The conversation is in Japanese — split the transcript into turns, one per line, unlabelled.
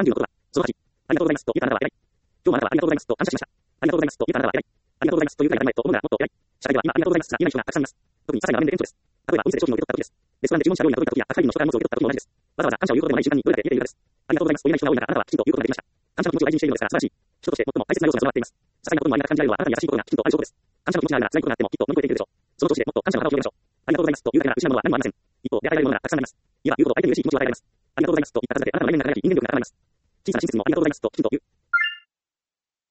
30のことは、その8。ありがとうございますと言うたあなたは偉い。今日もあなたはありがとうございますと感謝しました。ありがとうございますと言うたあなたは偉い。ありがとうございますと言うたがないと思うならもっと偉い。社会では今ありがとうございますが言えない人がたくさんいます。特に些細な場面で顕著です。例えばお店で商品を受け取った時です。レストランで注文した料理が届いた時や宅配便の書簡物を受け取った時も同じです。わざわざ感謝を言うことでもない時間にどれだけ言えているのです。ありがとうございますと言えない人が多い中、あなたはきちんと言うことができました。感謝の気持ちを大事にしているのですから素晴らしい。人として最も大切な要素が備わっています。些細なことにもありがたく感じられるのはあなたに優しいことがきちんとある証拠です。感謝の気持ちがあるなら辛いことがあってもきっと乗り越えていけるでしょう。その調子でもっと感謝の旗を広げましょう。ありがとうございますと言うだけなら失うものは何もありません。一方で与えられるものがたくさんあります。いわば言うこと相手に嬉しい気持ちを与えられます。ありがとうございますと言った数だけあなたの来年が輝き人間力が高まります。小さな親切もありがとうございますときちんと言う。